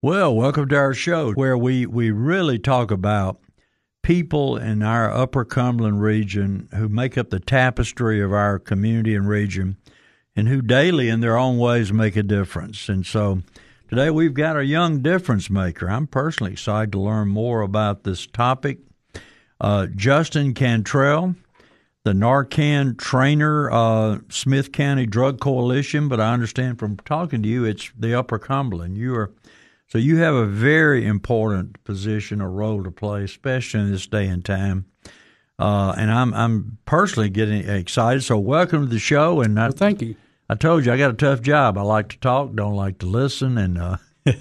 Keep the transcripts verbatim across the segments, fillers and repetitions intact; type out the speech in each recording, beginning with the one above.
Well, welcome to our show where we, we really talk about people in our Upper Cumberland region who make up the tapestry of our community and region and who daily in their own ways make a difference. And so today we've got a young difference maker. I'm personally excited to learn more about this topic. Uh, Justin Cantrell, the Narcan trainer, uh, Smith County Drug Coalition, but I understand from talking to you it's the Upper Cumberland. You are So you have a very important position or role to play, especially in this day and time. Uh, and I'm I'm personally getting excited. So welcome to the show. And I, well, thank you. I told you I got a tough job. I like to talk, don't like to listen. And uh,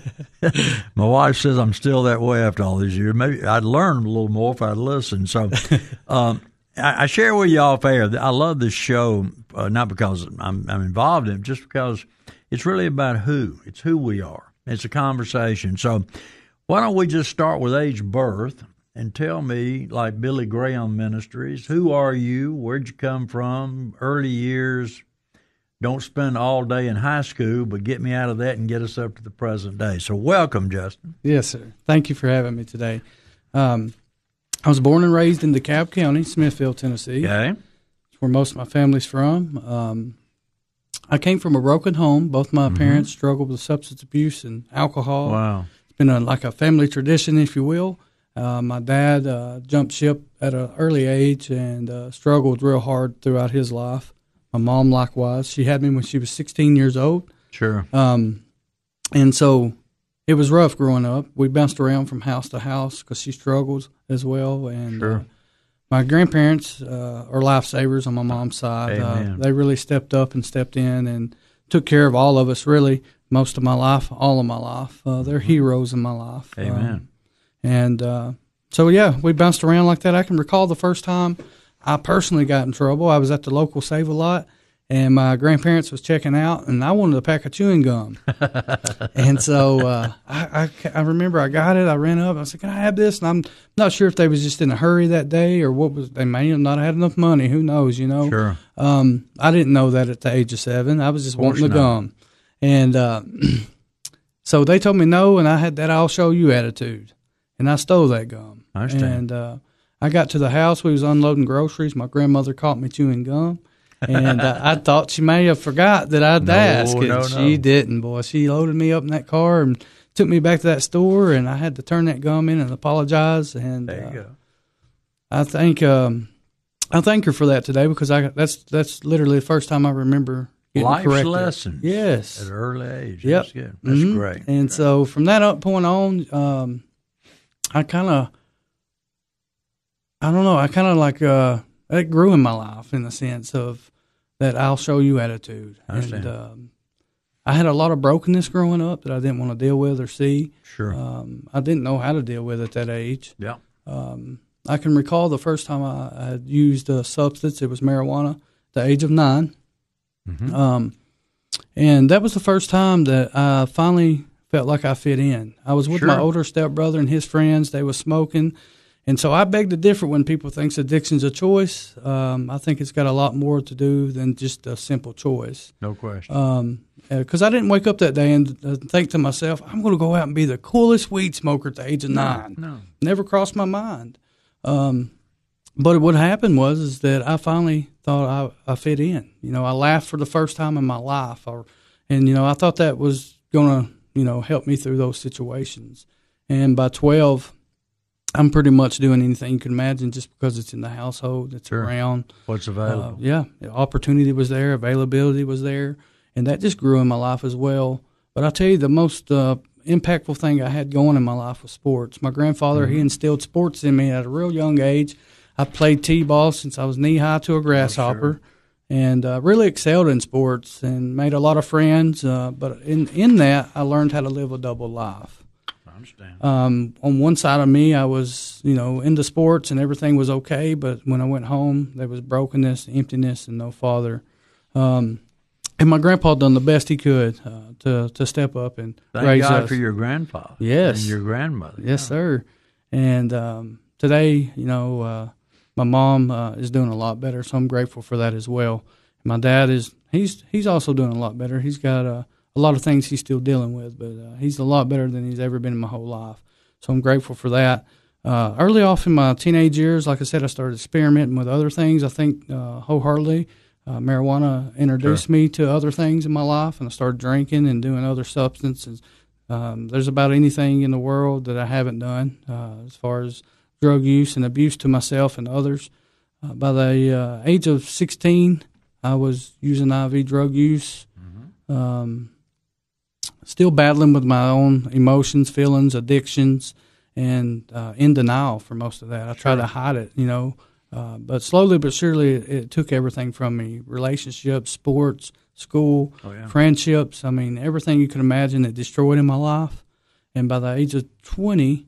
my wife says I'm still that way after all these years. Maybe I'd learn a little more if I'd listen. So um, I, I share with you off air. I love this show, uh, not because I'm, I'm involved in it, just because it's really about who. It's who we are. It's a conversation. So why don't we just start with age of birth and tell me, like Billy Graham Ministries, who are you? Where'd you come from? Early years. Don't spend all day in high school, but get me out of that and get us up to the present day. So welcome, Justin. Yes, sir. Thank you for having me today. Um, I was born and raised in DeKalb County, Smithville, Tennessee. Okay. That's where most of my family's from. Um I came from a broken home. Both my mm-hmm. parents struggled with substance abuse and alcohol. Wow. It's been a, like a family tradition, if you will. Uh, my dad uh, jumped ship at an early age and uh, struggled real hard throughout his life. My mom, likewise. She had me when she was sixteen years old. Sure. Um, and so it was rough growing up. We bounced around from house to house because she struggled as well. And sure. Uh, My grandparents uh, are lifesavers on my mom's side. Uh, they really stepped up and stepped in and took care of all of us, really, most of my life, all of my life. Uh, they're heroes in my life. Amen. Um, and uh, so, yeah, we bounced around like that. I can recall the first time I personally got in trouble. I was at the local Save-A-Lot, and my grandparents was checking out, and I wanted a pack of chewing gum. And so uh, I, I, I remember I got it. I ran up. I said, "Can I have this?" And I'm not sure if they was just in a hurry that day or what was. They may have not had enough money. Who knows? You know. Sure. Um, I didn't know that at the age of seven. I was just wanting the not. gum, and uh, so they told me no, and I had that "I'll show you" attitude, and I stole that gum. I understand. And uh, I got to the house. We was unloading groceries. My grandmother caught me chewing gum. And uh, I thought she may have forgot that I'd no, ask, and no, she no. didn't, boy. She loaded me up in that car and took me back to that store, and I had to turn that gum in and apologize. And there you uh, go. I think um, I thank her for that today because I that's that's literally the first time I remember getting Life's corrected. lessons. Yes, at an early age. Yep. That's good. That's mm-hmm. great. And great. so from that up point on, um, I kind of I don't know. I kind of like uh, it grew in my life in the sense of that "I'll show you" attitude. I understand. And um, I had a lot of brokenness growing up that I didn't want to deal with or see. Sure. Um, I didn't know how to deal with at that age. Yeah. Um, I can recall the first time I, I had used a substance. It was marijuana at the age of nine. Mm-hmm. Um, and that was the first time that I finally felt like I fit in. I was with Sure. my older stepbrother and his friends. They were smoking. And so I beg to differ when people think addiction's a choice. Um, I think it's got a lot more to do than just a simple choice. No question. Um, because I didn't wake up that day and uh, think to myself, I'm going to go out and be the coolest weed smoker at the age of no, nine. No. Never crossed my mind. Um, but what happened was is that I finally thought I, I fit in. You know, I laughed for the first time in my life. Or, and, you know, I thought that was going to, you know, help me through those situations. And by twelve, I'm pretty much doing anything you can imagine just because it's in the household, it's sure. around. What's available. Uh, yeah, opportunity was there, availability was there, and that just grew in my life as well. But I tell you, the most uh, impactful thing I had going in my life was sports. My grandfather, mm-hmm. he instilled sports in me at a real young age. I played t-ball since I was knee-high to a grasshopper, oh, sure. and uh, really excelled in sports and made a lot of friends. Uh, but in, in that, I learned how to live a double life. Understand. Um, on one side of me, I was, you know, into sports and everything was okay. But when I went home, there was brokenness, emptiness, and no father. Um, and my grandpa done the best he could uh, to to step up and Thank raise God us. for your grandfather. Yes. And your grandmother. Yes, yeah. sir. And um, today, you know, uh, my mom uh, is doing a lot better, so I'm grateful for that as well. My dad is he's he's also doing a lot better. He's got a a lot of things he's still dealing with, but uh, he's a lot better than he's ever been in my whole life. So I'm grateful for that. Uh, early off in my teenage years, like I said, I started experimenting with other things. I think uh, wholeheartedly, uh, marijuana introduced sure. me to other things in my life, and I started drinking and doing other substances. Um, there's about anything in the world that I haven't done uh, as far as drug use and abuse to myself and others. Uh, by the uh, age of sixteen, I was using I V drug use, mm-hmm. um, still battling with my own emotions, feelings, addictions, and uh, in denial for most of that. I tried to hide it, you know, uh, but slowly but surely it, it took everything from me: relationships, sports, school, oh, yeah. friendships. I mean, everything you could imagine it destroyed in my life. And by the age of twenty,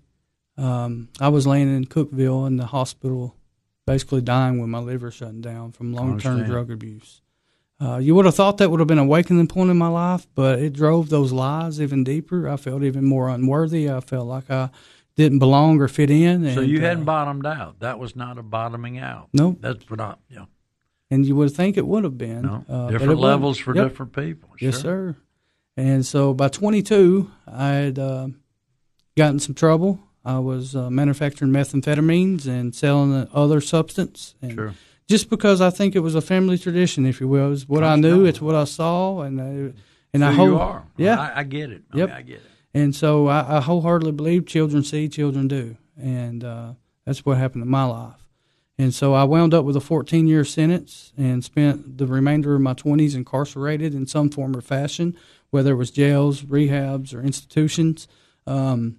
um, I was laying in Cookeville in the hospital, basically dying with my liver shutting down from long-term drug abuse. Uh, you would have thought that would have been an awakening point in my life, but it drove those lies even deeper. I felt even more unworthy. I felt like I didn't belong or fit in. And, so you hadn't uh, bottomed out. That was not a bottoming out. No. Nope. That's not, yeah. And you would think it would have been. No. Uh, different levels for yep. different people. Yes, sure. sir. And so by twenty-two, I had uh, gotten some trouble. I was uh, manufacturing methamphetamines and selling other substance. And sure. Just because I think it was a family tradition, if you will. It's what I knew, it's what I saw. And, I, and so I hope. you are. Yeah. I, I get it. I yep. mean, I get it. And so I, I wholeheartedly believe children see, children do. And uh, that's what happened in my life. And so I wound up with a fourteen-year sentence and spent the remainder of my twenties incarcerated in some form or fashion, whether it was jails, rehabs, or institutions. Um,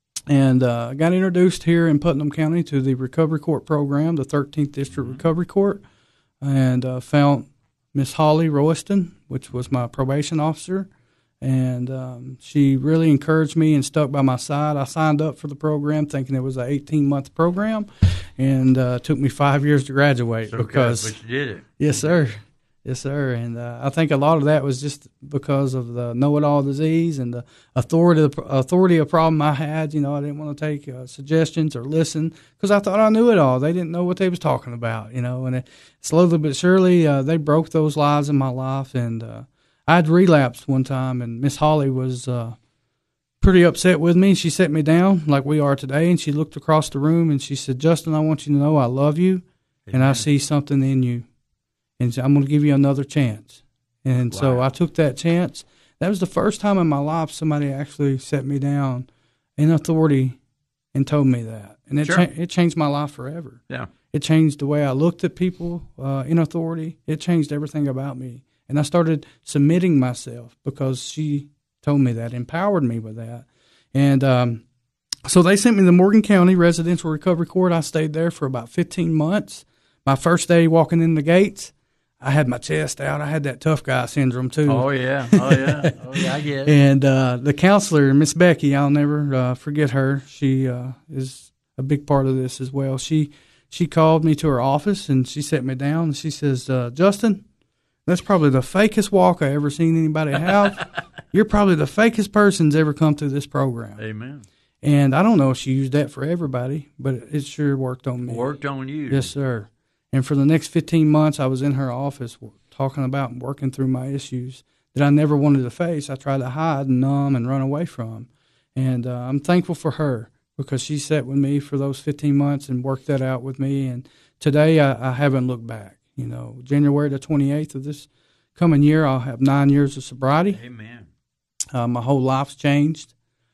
and uh, I got introduced here in Putnam County to the Recovery Court program, the thirteenth District mm-hmm. Recovery Court, and uh, found Miss Holly Royston, which was my probation officer. And um, she really encouraged me and stuck by my side. I signed up for the program thinking it was an eighteen-month program, and uh, it took me five years to graduate. So because good, but you did it. Yes, sir. Yes, sir. And uh, I think a lot of that was just because of the know-it-all disease and the authority authority of problem I had. You know, I didn't want to take uh, suggestions or listen because I thought I knew it all. They didn't know what they was talking about, you know. And it, slowly but surely, uh, they broke those lies in my life, and uh, I'd relapsed one time, and Miss Holly was uh, pretty upset with me. She set me down like we are today, and she looked across the room, and she said, "Justin, I want you to know I love you, Amen. And I see something in you, and so I'm going to give you another chance." And wow. so I took that chance. That was the first time in my life somebody actually set me down in authority and told me that. And it, sure. cha- it changed my life forever. Yeah. It changed the way I looked at people uh, in authority. It changed everything about me. And I started submitting myself because she told me that, empowered me with that. And um, so they sent me to the Morgan County Residential Recovery Court. I stayed there for about fifteen months. My first day walking in the gates, I had my chest out. I had that tough guy syndrome, too. Oh, yeah. Oh, yeah. Oh, yeah, I get it. And uh, the counselor, Miss Becky, I'll never uh, forget her. She uh, is a big part of this as well. She, she called me to her office, and she set me down, and she says, uh, "Justin, that's probably the fakest walk I ever seen anybody have. You're probably the fakest person's ever come through this program." Amen. And I don't know if she used that for everybody, but it sure worked on me. Worked on you. Yes, sir. And for the next fifteen months, I was in her office talking about and working through my issues that I never wanted to face. I tried to hide and numb and run away from. And uh, I'm thankful for her because she sat with me for those fifteen months and worked that out with me. And today I, I haven't looked back. You know, January the twenty-eighth of this coming year, I'll have nine years of sobriety. Amen. Uh, my whole life's changed.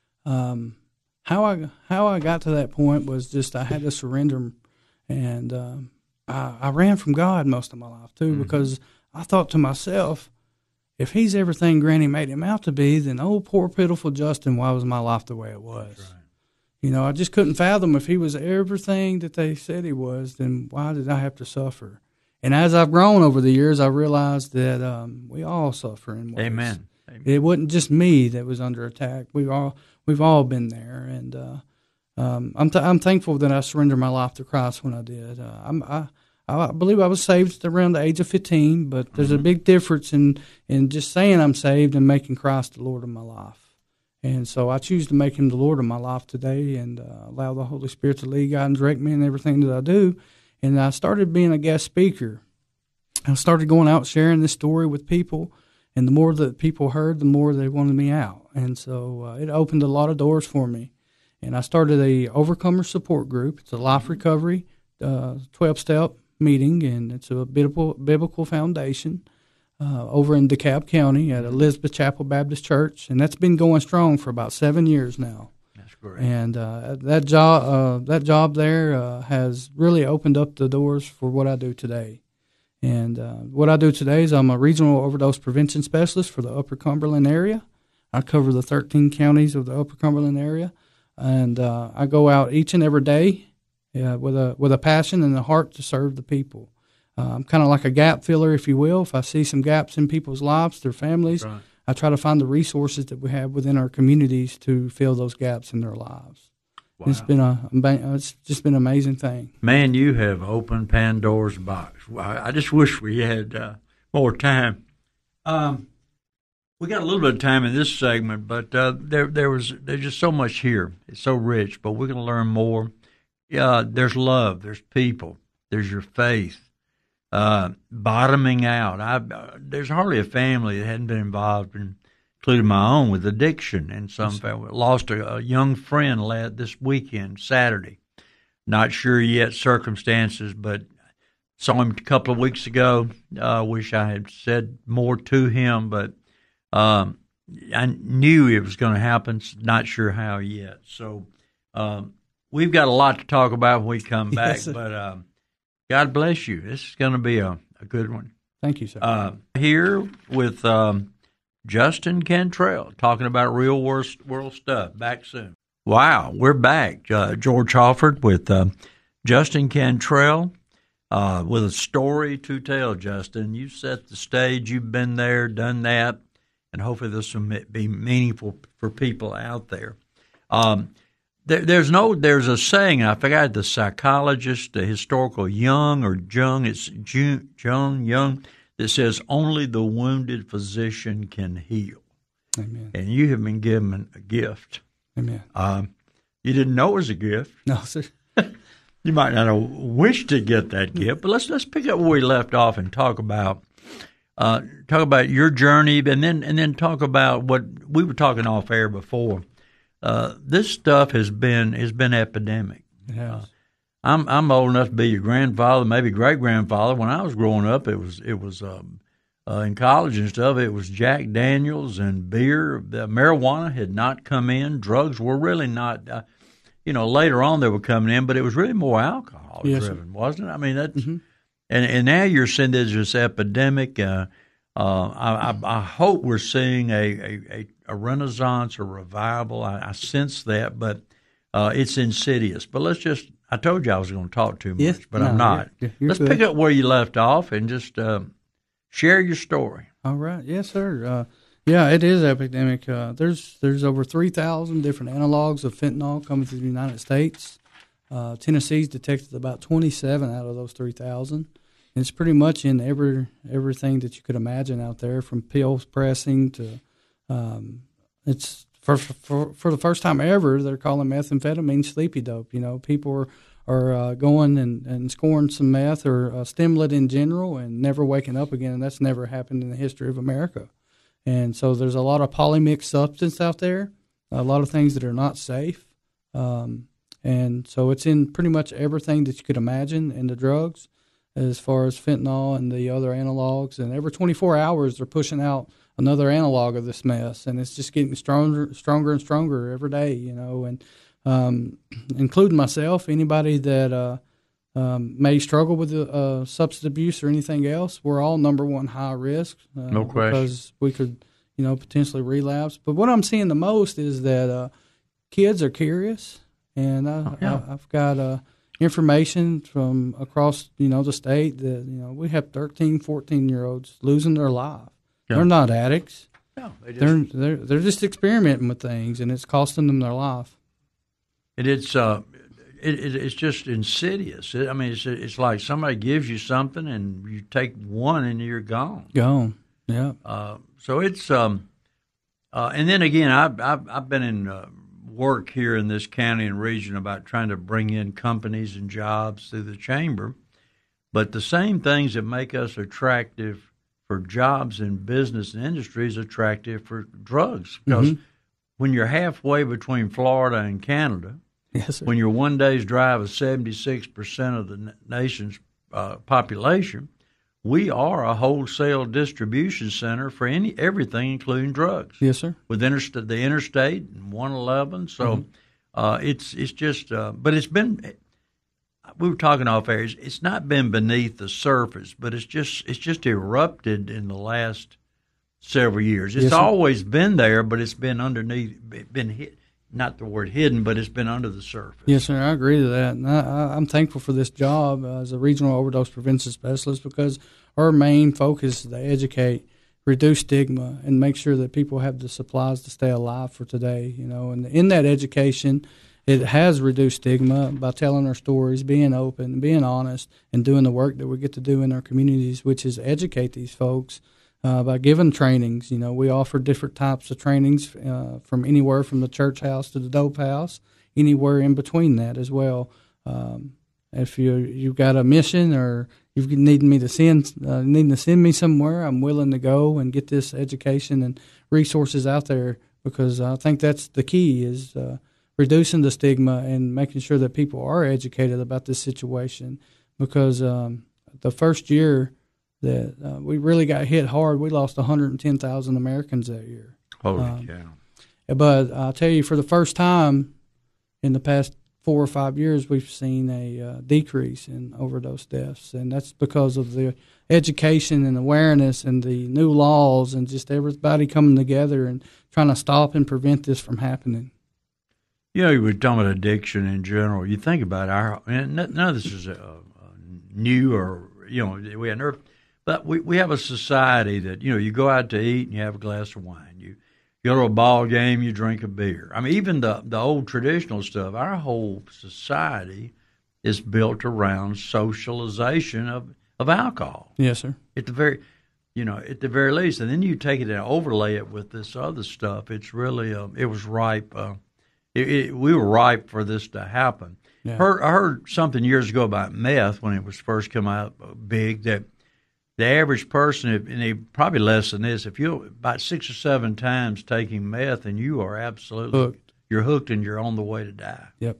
Um, how I how I got to that point was just I had to surrender, and um, I, I ran from God most of my life too, mm-hmm. because I thought to myself, if he's everything Granny made him out to be, then oh, poor pitiful Justin, why was my life the way it was? That's right. You know, I just couldn't fathom if he was everything that they said he was, then why did I have to suffer? And as I've grown over the years, I realized that um, we all suffer in ways. Amen. Amen. It wasn't just me that was under attack. We all we've all been there, and uh, um, I'm th- I'm thankful that I surrendered my life to Christ when I did. Uh, I'm, I I believe I was saved around the age of fifteen, but there's mm-hmm. a big difference in in just saying I'm saved and making Christ the Lord of my life. And so I choose to make Him the Lord of my life today, and uh, allow the Holy Spirit to lead, guide, and direct me in everything that I do. And I started being a guest speaker. I started going out sharing this story with people, And the more that people heard, the more they wanted me out. And so uh, it opened a lot of doors for me. And I started a Overcomer support group. It's a life recovery uh, twelve-step meeting, and it's a biblical, biblical foundation uh, over in DeKalb County at Elizabeth Chapel Baptist Church. And that's been going strong for about seven years now. That's great. And uh, that job, uh, that job there uh, has really opened up the doors for what I do today. And uh, what I do today is I'm a regional overdose prevention specialist for the Upper Cumberland area. I cover the thirteen counties of the Upper Cumberland area. And uh, I go out each and every day uh, with a with a passion and a heart to serve the people. Uh, I'm kind of like a gap filler, if you will. If I see some gaps in people's lives, their families, right. I try to find the resources that we have within our communities to fill those gaps in their lives. Wow. It's been a it's just been an amazing thing. Man, you have opened Pandora's box. I just wish we had uh, more time. Um, We got a little bit of time in this segment, but uh, there there was there's just so much here. It's so rich, but we're going to learn more. Uh, there's love, there's people, there's your faith, uh, bottoming out. I uh, there's hardly a family that hadn't been involved, in, including my own, with addiction. And some family lost a, a young friend last this weekend, Saturday. Not sure yet circumstances, but saw him a couple of weeks ago. I uh, wish I had said more to him, but. Um, I knew it was going to happen, not sure how yet. So um, we've got a lot to talk about when we come back, yes, but um, God bless you. This is going to be a, a good one. Thank you, sir. Uh, here with um, Justin Cantrell, talking about real world, world stuff. Back soon. Wow, we're back. Uh, George Halford with uh, Justin Cantrell. Uh, with a story to tell, Justin. You set the stage. You've been there, done that. And hopefully this will be meaningful for people out there. Um, there. There's no. There's a saying. I forgot the psychologist, the historical Jung or Jung. It's Jung, Jung Jung that says only the wounded physician can heal. Amen. And you have been given a gift. Amen. Um, you didn't know it was a gift. No, sir. You might not have wished to get that gift, but let's let's pick up where we left off and talk about. Uh, talk about your journey, and then and then talk about what we were talking off air before. Uh, this stuff has been has been epidemic. It has. Uh, I'm I'm old enough to be your grandfather, maybe great grandfather. When I was growing up, it was it was um, uh, in college and stuff. It was Jack Daniels and beer. The marijuana had not come in. Drugs were really not. Uh, you know, later on they were coming in, but it was really more alcohol yes, driven, wasn't it? I mean, that's. Mm-hmm. And and now you're seeing there's this epidemic. Uh, uh, I, I, I hope we're seeing a, a, a renaissance, a revival. I, I sense that, but uh, it's insidious. But let's just, I told you I was going to talk too much, yes, but no, I'm not. You're, you're let's good. pick up where you left off and just uh, share your story. All right. Yes, sir. Uh, yeah, it is epidemic. Uh, there's there's over three thousand different analogs of fentanyl coming to the United States. Uh, Tennessee's detected about twenty-seven out of those three thousand. It's pretty much in every everything that you could imagine out there, from pill pressing to um, it's for, for for the first time ever they're calling methamphetamine sleepy dope. You know, people are are uh, going and, and scoring some meth or uh, stimulant in general and never waking up again. And that's never happened in the history of America. And so there's a lot of polymixed substance out there, a lot of things that are not safe. Um, and so it's in pretty much everything that you could imagine in the drugs, as far as fentanyl and the other analogs. And every twenty-four hours, they're pushing out another analog of this mess, and it's just getting stronger, stronger and stronger every day, you know, and um, including myself, anybody that uh, um, may struggle with uh, substance abuse or anything else, we're all number one high risk. Uh, no question. Because we could, you know, potentially relapse. But what I'm seeing the most is that uh, kids are curious, and I, oh, yeah. I, I've got uh, information from across, you know, the state that, you know, we have thirteen, fourteen-year-olds losing their life. Yeah. They're not addicts. No, they just, they're they're they're just experimenting with things, and it's costing them their life. And it's uh, it, it it's just insidious. It, I mean, it's it's like somebody gives you something, and you take one, and you're gone. Gone. Yeah. Uh, so it's um, uh, and then again, I've I've, I've been in uh, work here in this county and region about trying to bring in companies and jobs through the chamber, but the same things that make us attractive for jobs in business and industry is attractive for drugs because mm-hmm. when you're halfway between Florida and Canada, yes, sir. When you're one day's drive of seventy-six percent of the nation's uh, population, we are a wholesale distribution center for any everything, including drugs. Yes, sir. With interstate, the interstate and one eleven, so mm-hmm. uh, it's it's just. Uh, but it's been. We were talking off air. It's, it's not been beneath the surface, but it's just it's just erupted in the last several years. It's yes, always been there, but it's been underneath, been hit. Not the word hidden, but it's been under the surface. Yes, sir. I agree to that. And I, I'm thankful for this job uh, as a regional overdose prevention specialist because our main focus is to educate, reduce stigma, and make sure that people have the supplies to stay alive for today. You know, and in that education, it has reduced stigma by telling our stories, being open, being honest, and doing the work that we get to do in our communities, which is educate these folks. Uh, by giving trainings, you know, we offer different types of trainings uh, from anywhere from the church house to the dope house, anywhere in between that as well. Um, if you you've got a mission or you need me to send uh, needing to send me somewhere, I'm willing to go and get this education and resources out there because I think that's the key is uh, reducing the stigma and making sure that people are educated about this situation. Because um, the first year that uh, we really got hit hard. We lost one hundred ten thousand Americans that year. Holy um, cow. But I'll tell you, for the first time in the past four or five years, we've seen a uh, decrease in overdose deaths. And that's because of the education and awareness and the new laws and just everybody coming together and trying to stop and prevent this from happening. You know, you were talking about addiction in general. You think about our, and none of this is uh, new or, you know, we had never. But we, we have a society that, you know, you go out to eat and you have a glass of wine. You, you go to a ball game, you drink a beer. I mean, even the, the old traditional stuff, our whole society is built around socialization of, of alcohol. Yes, sir. At the very, you know, at the very least. And then you take it and overlay it with this other stuff. It's really, uh, it was ripe. Uh, it, it, we were ripe for this to happen. Yeah. Heard, I heard something years ago about meth when it was first come out big that the average person, and they probably less than this, if you're about six or seven times taking meth, and you are absolutely hooked. You're hooked, and you're on the way to die. Yep,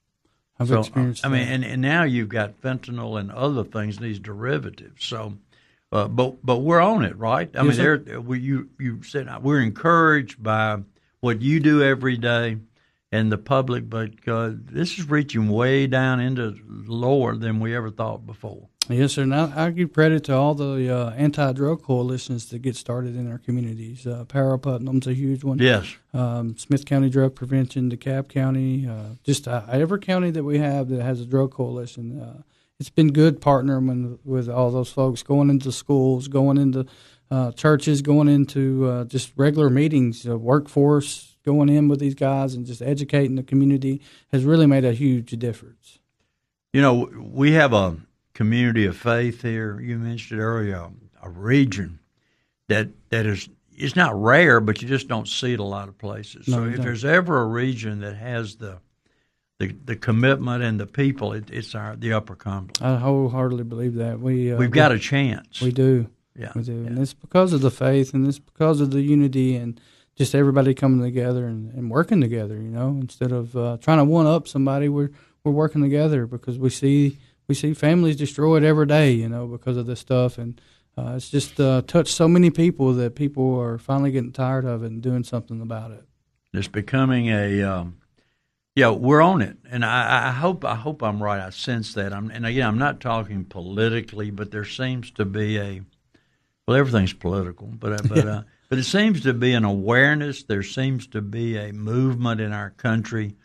I've so, experienced. I that. mean, and, and now you've got fentanyl and other things, these derivatives. So, uh, but but we're on it, right? I yes, mean, there we you you said we're encouraged by what you do every day, and the public, but uh, this is reaching way down into lower than we ever thought before. Yes, sir. And I, I give credit to all the uh, anti-drug coalitions that get started in our communities. Uh, Para Putnam's a huge one. Yes. Um, Smith County Drug Prevention, DeKalb County, uh, just uh, every county that we have that has a drug coalition. Uh, it's been good partnering with, with all those folks, going into schools, going into uh, churches, going into uh, just regular meetings, uh, workforce, going in with these guys and just educating the community has really made a huge difference. You know, we have a community of faith here. You mentioned earlier a region that that is it's not rare, but you just don't see it a lot of places. No, so if don't. there's ever a region that has the the, the commitment and the people, it, it's our the Upper Cumberland. I wholeheartedly believe that we uh, we've got a chance. We do. Yeah, we do, yeah. And it's because of the faith, and it's because of the unity, and just everybody coming together and, and working together. You know, instead of uh, trying to one up somebody, we're we're working together because we see. We see families destroyed every day, you know, because of this stuff, and uh, it's just uh, touched so many people that people are finally getting tired of it and doing something about it. It's becoming a, um, yeah, we're on it, and I, I hope I hope I'm right. I sense that. I'm, and again, I'm not talking politically, but there seems to be a, well, everything's political, but but uh, but it seems to be an awareness. There seems to be a movement in our country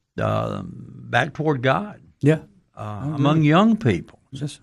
uh, back toward God. Yeah. Uh, among young people, yes.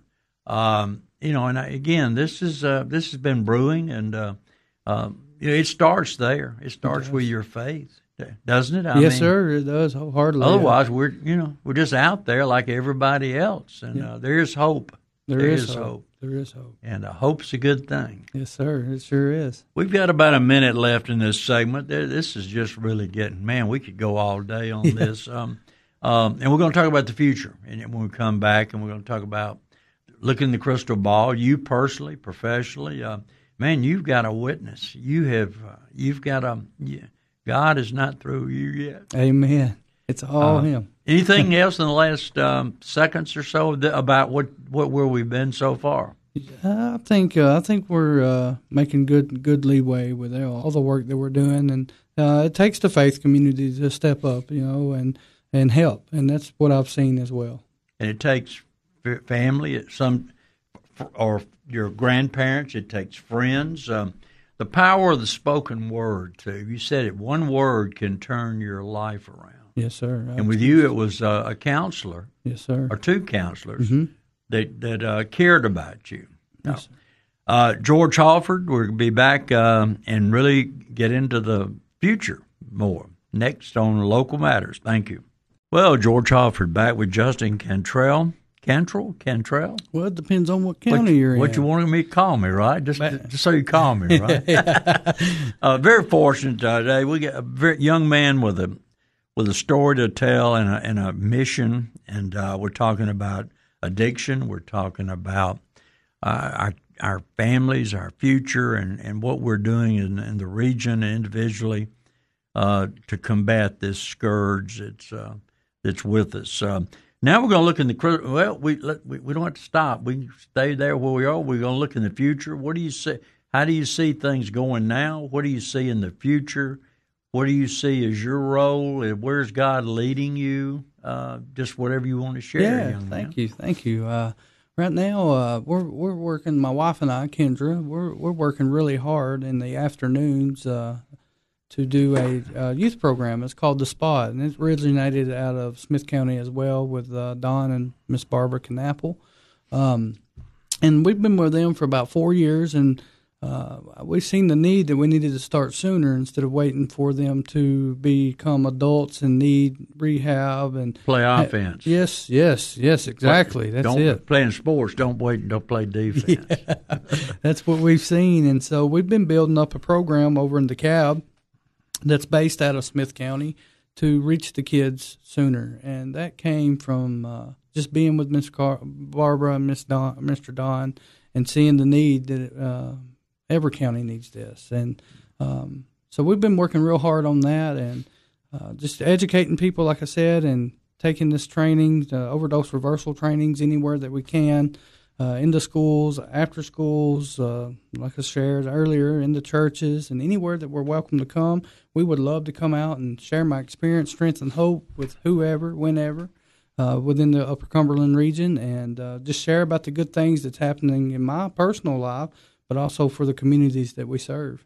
um, you know, and I, again, this is uh, this has been brewing, and uh, uh, you know, it starts there. It starts it with your faith, doesn't it? I yes, mean, sir. It does wholeheartedly. Otherwise, we're you know we're just out there like everybody else, and yeah. uh, there is hope. There, there is, is hope. hope. There is hope, and uh, hope's a good thing. Yes, sir. It sure is. We've got about a minute left in this segment. This is just really getting man. We could go all day on yeah. this. Um, Um, and we're going to talk about the future. And when we come back, and we're going to talk about looking in the crystal ball, you personally, professionally, uh, man, you've got a witness. You have, uh, you've got a. You, God is not through you yet. Amen. It's all uh, Him. Anything else in the last um, seconds or so th- about what, what where we've been so far? I think uh, I think we're uh, making good good leeway with all the work that we're doing, and uh, it takes the faith community to step up, you know, and, and help, and that's what I've seen as well. And it takes family, some or your grandparents. It takes friends. Um, the power of the spoken word too. You said it. One word can turn your life around. Yes, sir. Absolutely. And with you, it was uh, a counselor. Yes, sir. Or two counselors mm-hmm. that that uh, cared about you. No. Yes, sir. Uh, George Halford, we're going to be back um, and really get into the future more next on Local Matters. Thank you. Well, George Halford back with Justin Cantrell. Cantrell? Cantrell? Well, it depends on what county what, you're what in. What you wanted me to call me, right? Just, just so you call me, right? uh, very fortunate uh, today. We got a very young man with a with a story to tell and a, and a mission, and uh, we're talking about addiction. We're talking about uh, our our families, our future, and, and what we're doing in, in the region and individually uh, to combat this scourge that's uh, that's with us. Uh, now we're going to look in the well. We, let, we we don't have to stop. We can stay there where we are. We're going to look in the future. What do you see? How do you see things going now? What do you see in the future? What do you see as your role? Where's God leading you? Uh, just whatever you want to share, yeah, young man. Thank you, thank you. Uh, right now, uh, we're we're working. My wife and I, Kendra, we're we're working really hard in the afternoons uh, to do a, a youth program. It's called The Spot, and it originated out of Smith County as well with uh, Don and Miss Barbara Knappel. Um, and we've been with them for about four years, and Uh, we've seen the need that we needed to start sooner instead of waiting for them to become adults and need rehab and play offense. Ha- yes, yes, yes, exactly. That's don't, it. Playing sports, don't wait and don't play defense. Yeah. That's what we've seen, and so we've been building up a program over in DeKalb that's based out of Smith County to reach the kids sooner, and that came from uh, just being with Miss Car- Barbara and Miss Don, Mister Don, and seeing the need that. Uh, Every county needs this, and um, so we've been working real hard on that, and uh, just educating people, like I said, and taking this training, uh, overdose reversal trainings, anywhere that we can, uh, in the schools, after schools, uh, like I shared earlier, in the churches, and anywhere that we're welcome to come. We would love to come out and share my experience, strength, and hope with whoever, whenever, uh, within the Upper Cumberland region, and uh, just share about the good things that's happening in my personal life, but also for the communities that we serve.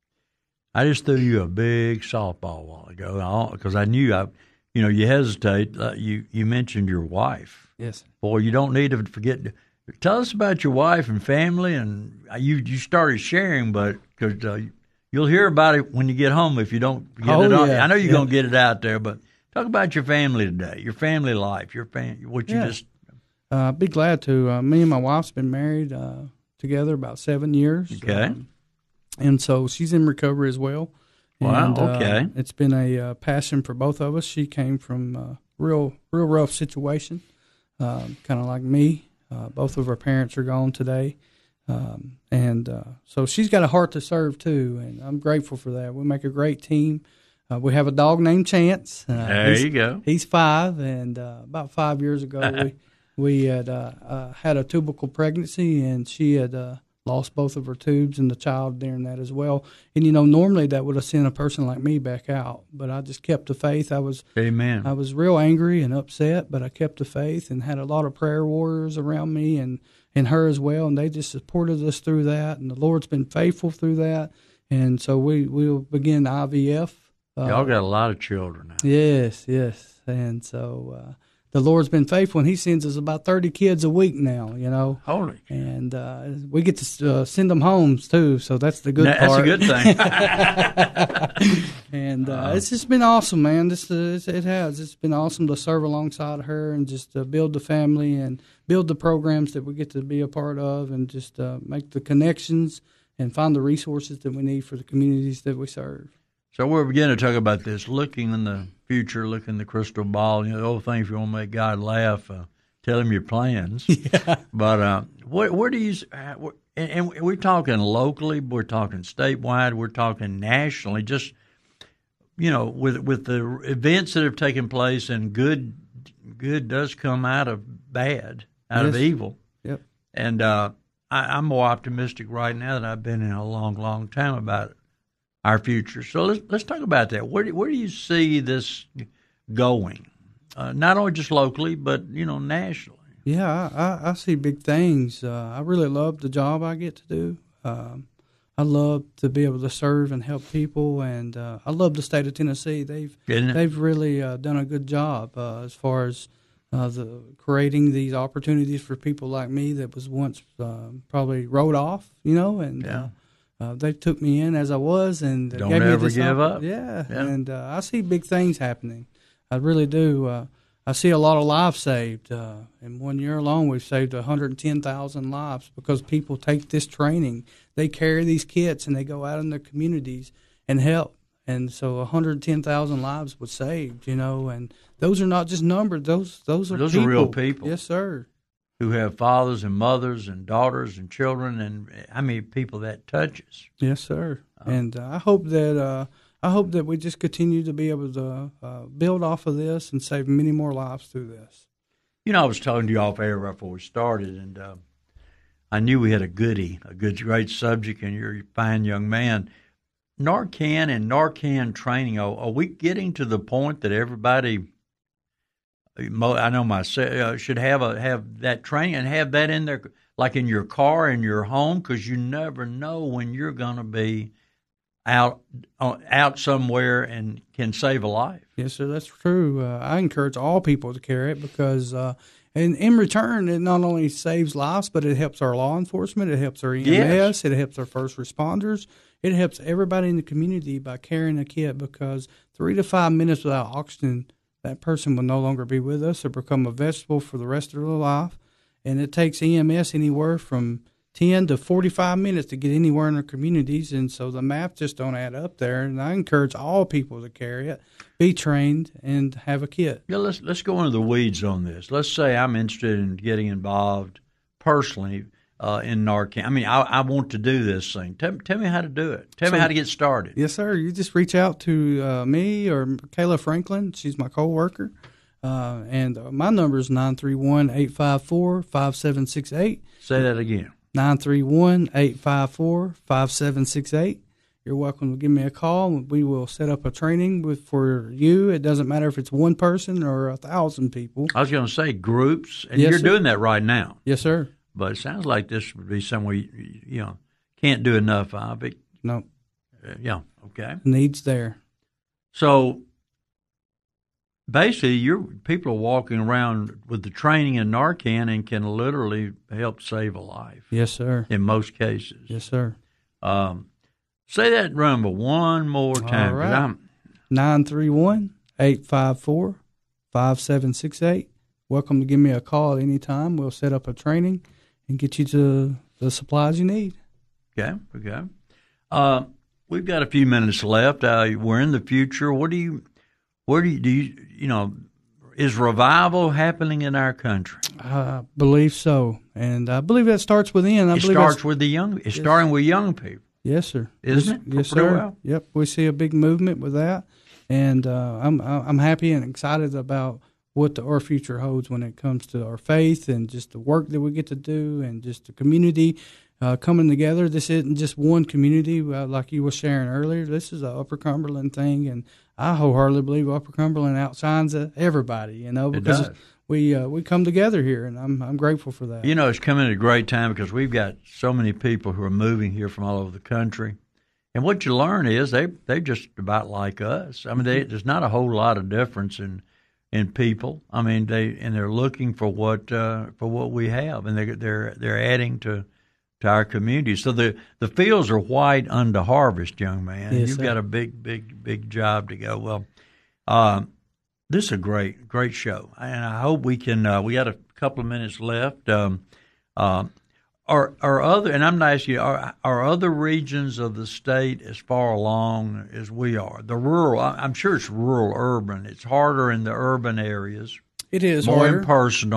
I just threw you a big softball a while ago because I knew I, you know, you hesitate. Uh, you you mentioned your wife. Yes. Boy, you don't need to forget. To, tell us about your wife and family, and you you started sharing, but because uh, you'll hear about it when you get home if you don't get oh, it on. Yeah. I know you're yeah. going to get it out there, but talk about your family today, your family life, your fam- what you yeah. just. Uh, I'd be glad to. Uh, me and my wife's been married. Uh, together about seven years. Okay. Um, and so she's in recovery as well. Wow, and, okay. Uh, it's been a uh, passion for both of us. She came from a real, real rough situation, um, kind of like me. Uh, both of her parents are gone today. Um, and uh, so she's got a heart to serve, too, and I'm grateful for that. We make a great team. Uh, we have a dog named Chance. Uh, there you go. He's five, and uh, about five years ago we – We had uh, uh, had a tubercle pregnancy, and she had uh, lost both of her tubes and the child during that as well. And, you know, normally that would have sent a person like me back out, but I just kept the faith. I was Amen. I was real angry and upset, but I kept the faith and had a lot of prayer warriors around me and, and her as well, and they just supported us through that, and the Lord's been faithful through that. And so we, we'll begin I V F. Uh, Y'all got a lot of children now. Yes, yes. And so uh, – the Lord's been faithful, and He sends us about thirty kids a week now, you know. Holy. And uh, we get to uh, send them homes, too, so that's the good now, part. That's a good thing. and uh, uh, it's just been awesome, man. This uh, It has. It's been awesome to serve alongside her and just uh, build the family and build the programs that we get to be a part of and just uh, make the connections and find the resources that we need for the communities that we serve. So we're beginning to talk about this, looking in the future, looking in the crystal ball. You know, the old thing, if you want to make God laugh, uh, tell him your plans. Yeah. But uh, where, where do you, and, and we're talking locally, we're talking statewide, we're talking nationally. Just you know, with with the events that have taken place, and good good does come out of bad, out yes. of evil. Yep. And uh, I, I'm more optimistic right now than I've been in a long, long time about our future. So let's let's talk about that. Where do, where do you see this going? Uh, not only just locally, but you know, nationally. Yeah, I, I, I see big things. Uh, I really love the job I get to do. Um, I love to be able to serve and help people, and uh, I love the state of Tennessee. They've they've really uh, done a good job uh, as far as uh, the creating these opportunities for people like me that was once uh, probably wrote off, you know, and yeah. uh, uh, they took me in as I was and don't gave ever me this give op- up. Yeah, yeah. and uh, I see big things happening. I really do. Uh, I see a lot of lives saved. Uh, in one year alone, we've saved one hundred ten thousand lives because people take this training. They carry these kits and they go out in their communities and help. And so one hundred ten thousand lives was saved, you know. And those are not just numbers. Those those are those people. are real people. Yes, sir. Who have fathers and mothers and daughters and children, and I mean people that touches. Yes, sir. Oh. And uh, I hope that uh, I hope that we just continue to be able to uh, build off of this and save many more lives through this. You know, I was talking to you off air right before we started, and uh, I knew we had a goodie, a good, great subject, and you're a fine young man. Narcan and Narcan training, are, are we getting to the point that everybody, I know myself, uh, should have a have that training and have that in there, like in your car, in your home, because you never know when you're going to be out uh, out somewhere and can save a life. Yes, sir, that's true. Uh, I encourage all people to carry it because, uh, and in return, it not only saves lives, but it helps our law enforcement, it helps our E M S, yes. It helps our first responders, it helps everybody in the community by carrying a kit because three to five minutes without oxygen, that person will no longer be with us or become a vegetable for the rest of their life. And it takes E M S anywhere from ten to forty-five minutes to get anywhere in their communities, and so the math just don't add up there. And I encourage all people to carry it, be trained, and have a kit. Yeah, let's let's go into the weeds on this. Let's say I'm interested in getting involved personally uh, in Narcan. I mean, I, I want to do this thing. Tell, tell me how to do it. Tell so, me how to get started. Yes, sir. You just reach out to uh, me or Kayla Franklin. She's my co-worker. Uh, and my number is nine three one, eight five four, five seven six eight. Say that again. nine three one, eight five four, five seven six eight. You're welcome to give me a call. We will set up a training with, for you. It doesn't matter if it's one person or a thousand people. I was going to say groups, and yes, you're sir. doing that right now. Yes, sir. But it sounds like this would be somewhere you, you know can't do enough of it. No. Uh, yeah. Okay. Needs there. So basically, your people are walking around with the training in Narcan and can literally help save a life. Yes, sir. In most cases. Yes, sir. Um, say that number one more time. All right. nine three one, eight five four, five seven six eight. Welcome to give me a call at any time. We'll set up a training and get you to the supplies you need. Okay. Okay. Uh, we've got a few minutes left. Uh, we're in the future. What do you... Where do you, do you, you know, is revival happening in our country? I believe so. And I believe that starts within. I it believe starts with the young, it's yes. starting with young people. Yes, sir. Isn't yes, it? Yes, sir. Well? Yep. We see a big movement with that. And uh, I'm I'm happy and excited about what the, our future holds when it comes to our faith and just the work that we get to do and just the community uh, coming together. This isn't just one community, uh, like you were sharing earlier. This is an Upper Cumberland thing, and I wholeheartedly believe Upper Cumberland outshines everybody, you know, because we uh, we come together here, and I'm I'm grateful for that. You know, it's coming at a great time because we've got so many people who are moving here from all over the country, and what you learn is they they just about like us. I mean, they, there's not a whole lot of difference in in people. I mean, they and they're looking for what uh, for what we have, and they they're they're adding to. to our community. So the, the fields are white unto harvest, young man. Yes, You've sir. got a big, big, big job to go. Well, um, this is a great, great show. And I hope we can, uh, we got a couple of minutes left. Um, uh, are, are other, and I'm not asking you, are, are other regions of the state as far along as we are? The rural, I'm sure it's rural urban. It's harder in the urban areas. It is more harder. impersonal.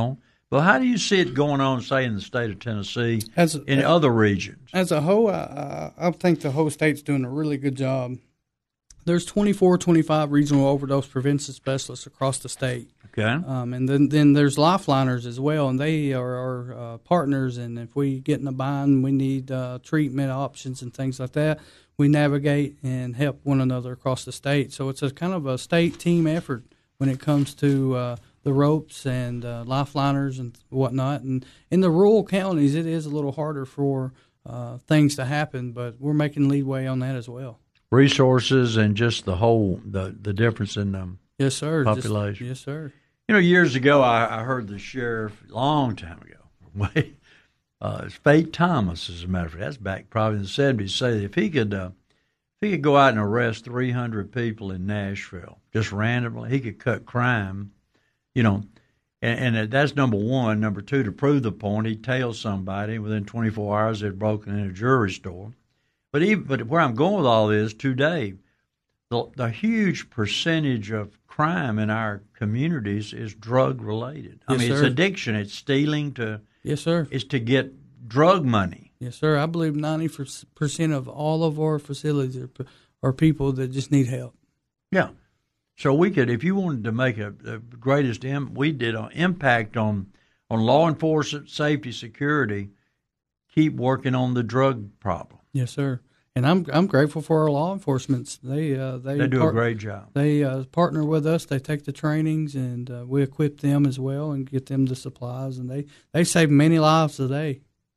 Well, how do you see it going on, say, in the state of Tennessee, as, in as, other regions? As a whole, I, I think the whole state's doing a really good job. There's twenty-four, twenty-five regional overdose prevention specialists across the state. Okay. Um, and then, then there's lifeliners as well, and they are our uh, partners. And if we get in a bind, we need uh, treatment options and things like that, we navigate and help one another across the state. So it's a kind of a state team effort when it comes to uh, the ropes and uh, lifeliners and whatnot. And in the rural counties, it is a little harder for uh, things to happen, but we're making leadway on that as well. Resources and just the whole, the, the difference in um, yes, sir. population. Just, yes, sir. You know, years ago, I, I heard the sheriff, a long time ago, uh, it's Fate Thomas, as a matter of fact, that's back probably in the seventies, say that if he could, uh, if he could go out and arrest three hundred people in Nashville, just randomly, he could cut crime. You know, and, and that's number one. Number two, to prove the point, he'd tail somebody. Within twenty-four hours, they'd broken in a jewelry store. But even, but where I'm going with all this today, the, the huge percentage of crime in our communities is drug related. I yes, mean, sir. it's addiction. It's stealing to. Yes, sir. It's to get drug money. Yes, sir. I believe ninety percent of all of our facilities are, are people that just need help. Yeah. So we could, if you wanted to make a, the greatest Im, we did an impact on on law enforcement, safety, security, keep working on the drug problem. Yes, sir. And I'm I'm grateful for our law enforcement. They uh, they they do part, a great job. They uh, partner with us. They take the trainings, and uh, we equip them as well and get them the supplies. And they, they save many lives a day.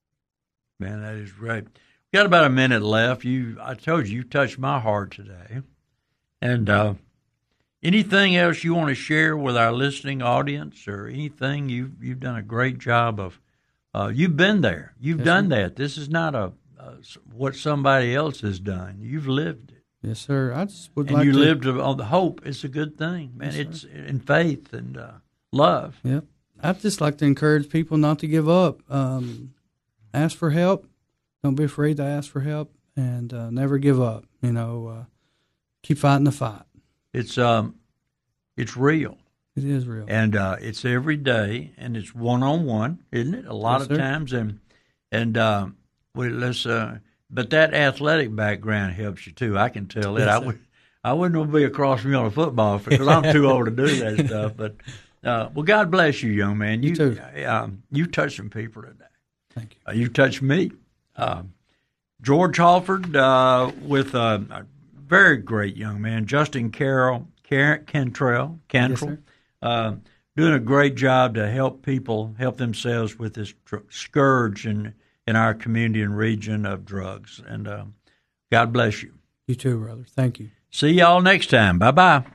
Man, that is great. We got about a minute left. You, I told you, you touched my heart today. And uh, anything else you want to share with our listening audience, or anything you you've done a great job of? Uh, you've been there. You've yes, done sir. that. This is not a uh, what somebody else has done. You've lived it. Yes, sir. I just would and like you to. lived on the hope. It's a good thing, man. Yes, it's in faith and uh, love. Yep. I'd just like to encourage people not to give up. Um, ask for help. Don't be afraid to ask for help, and uh, never give up. You know, uh, keep fighting the fight. It's um, it's real. It is real, and uh, it's every day, and it's one on one, isn't it? A lot yes, of sir. times, and and uh, we let's. Uh, but that athletic background helps you too. I can tell it. Yes, I sir. would. I wouldn't want to be across from me on a football field because I'm too old to do that stuff. But uh, well, God bless you, young man. You, You too. Um, you touched some people today. Thank you. Uh, you touched me. Uh, George Halford uh, with uh, a very great young man, Justin Carroll, Car- Cantrell, Cantrell, Yes, uh, doing a great job to help people help themselves with this tr- scourge in, in our community and region of drugs. And uh, God bless you. You too, brother. Thank you. See y'all next time. Bye-bye.